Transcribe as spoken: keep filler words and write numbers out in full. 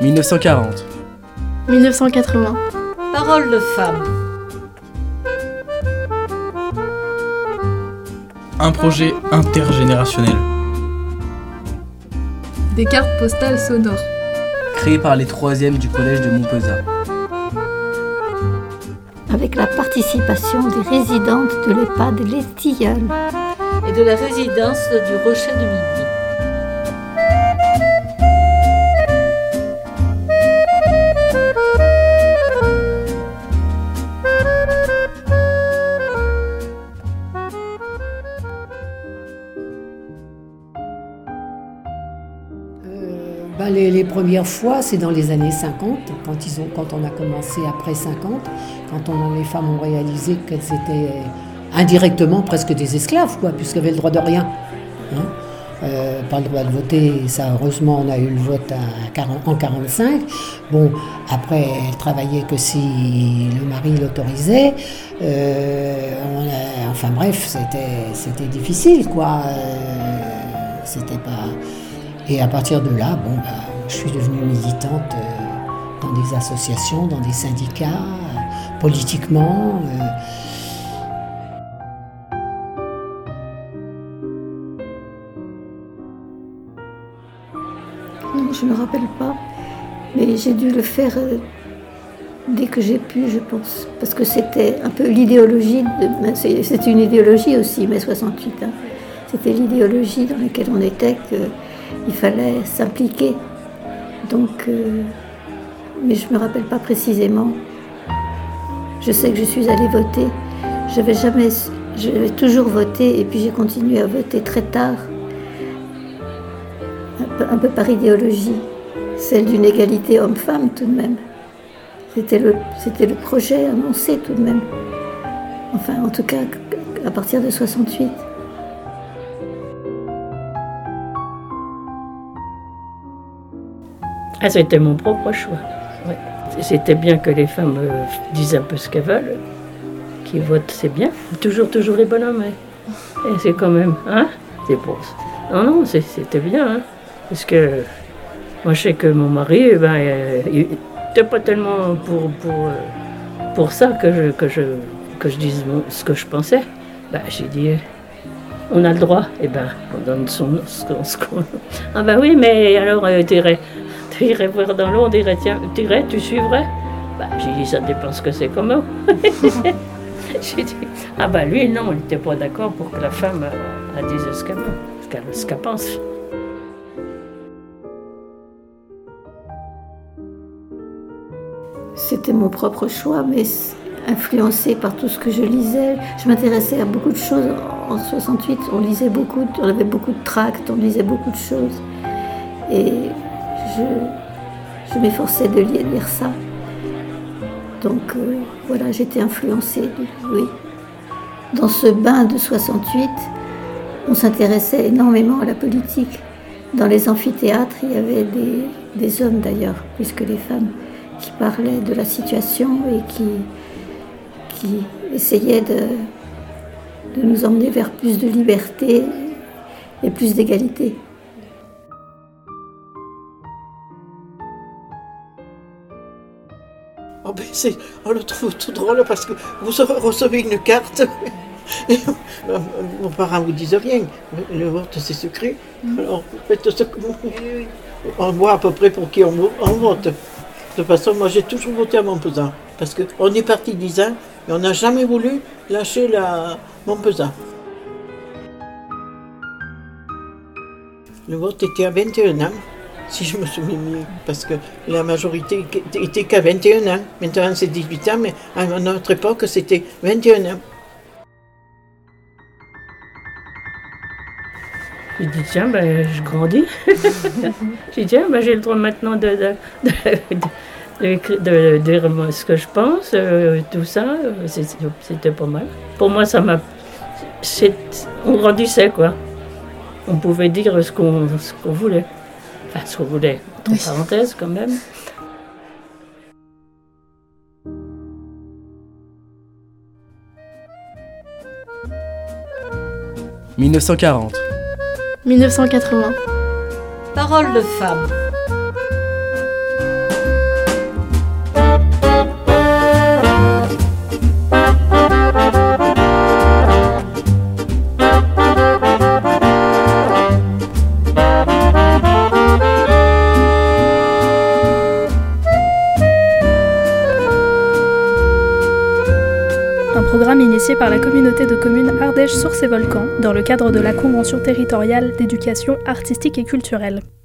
mille neuf cent quarante. mille neuf cent quatre-vingts. Parole de femme. Un projet intergénérationnel. Des cartes postales sonores. Créé par les troisièmes du collège de Montpezat. Avec la participation des résidentes de l'EHPAD Les Tilleuls Et de la résidence du Rocher de Midi. Ben les, les premières fois, c'est dans les années cinquante, quand, ils ont, quand on a commencé après cinquante, quand on, les femmes ont réalisé qu'elles étaient indirectement presque des esclaves, quoi, puisqu'elles avaient le droit de rien. Hein. Euh, pas le droit de voter, ça heureusement on a eu le vote à quarante, en quarante-cinq. Bon, après elles travaillaient que si le mari l'autorisait. Euh, on a, enfin bref, c'était, c'était difficile, quoi. Euh, c'était pas... Et à partir de là, bon, bah, je suis devenue militante euh, dans des associations, dans des syndicats, euh, politiquement. Euh. Non, je ne me rappelle pas, mais j'ai dû le faire euh, dès que j'ai pu, je pense. Parce que c'était un peu l'idéologie, de, ben, c'est, c'est une idéologie aussi, mai soixante-huit. Hein. C'était l'idéologie dans laquelle on était, qu'il fallait s'impliquer. Donc, euh, mais je ne me rappelle pas précisément. Je sais que je suis allée voter. J'avais jamais, j'avais toujours voté et puis j'ai continué à voter très tard. Un peu, un peu par idéologie, celle d'une égalité homme-femme tout de même. C'était le, c'était le projet annoncé tout de même. Enfin, en tout cas, à partir de soixante-huit. Ah, c'était mon propre choix. Ouais. C'était bien que les femmes euh, disent un peu ce qu'elles veulent. Qui votent, c'est bien. Toujours, toujours les bonhommes. Hein. Et c'est quand même, hein, c'est pour ça. Non, non, c'est, c'était bien. Hein. Parce que moi, je sais que mon mari, eh ben, euh, il n'était pas tellement pour, pour, euh, pour ça que je, que, je, que je dise ce que je pensais. Ben, j'ai dit, euh, on a le droit. Et ben, on donne son, ce qu'on... Ce qu'on... Ah ben oui, mais alors, euh, tu irais, tu irais voir dans l'eau, on dirait, tiens, tu irais, tu suivrais. Ben, j'ai dit, ça dépend ce que c'est comme eau. J'ai dit, ah ben lui, non, il n'était pas d'accord pour que la femme euh, elle dise ce qu'elle veut, ce qu'elle, ce qu'elle pense. C'était mon propre choix, mais influencé par tout ce que je lisais. Je m'intéressais à beaucoup de choses. En soixante-huit, on lisait beaucoup, on avait beaucoup de tracts, on lisait beaucoup de choses. Et je, je m'efforçais de lire, lire ça. Donc euh, voilà, j'étais influencée, oui. Dans ce bain de soixante-huit, on s'intéressait énormément à la politique. Dans les amphithéâtres, il y avait des, des hommes d'ailleurs, plus que les femmes, qui parlaient de la situation et qui, qui essayaient de, de nous emmener vers plus de liberté et plus d'égalité. Oh ben c'est, on le trouve tout drôle parce que vous recevez une carte et vos parents vous disent rien. Le vote c'est secret. Alors vous faites ce que vous voulez. On voit à peu près pour qui on, on vote. De toute façon, moi j'ai toujours voté à Montpezat parce qu'on est parti dix ans et on n'a jamais voulu lâcher la Montpezat. Le vote était à vingt et un ans. Si je me souviens mieux, parce que la majorité était qu'à vingt et un ans. Maintenant c'est dix-huit ans, mais à notre époque c'était vingt et un ans. J'ai dit, tiens, ben, je grandis. J'ai dit, tiens, ben, j'ai le droit maintenant de, de, de, de, de, de dire ce que je pense, euh, tout ça. C'était pas mal. Pour moi, ça m'a... C'est, on grandissait, quoi. On pouvait dire ce qu'on, ce qu'on voulait. Enfin, ce qu'on voulait, entre oui. parenthèses quand même. mille neuf cent quarante. mille neuf cent quatre-vingts. Parole de femme. un programme initié par la communauté de communes Ardèche Sources et Volcans dans le cadre de la Convention territoriale d'éducation artistique et culturelle.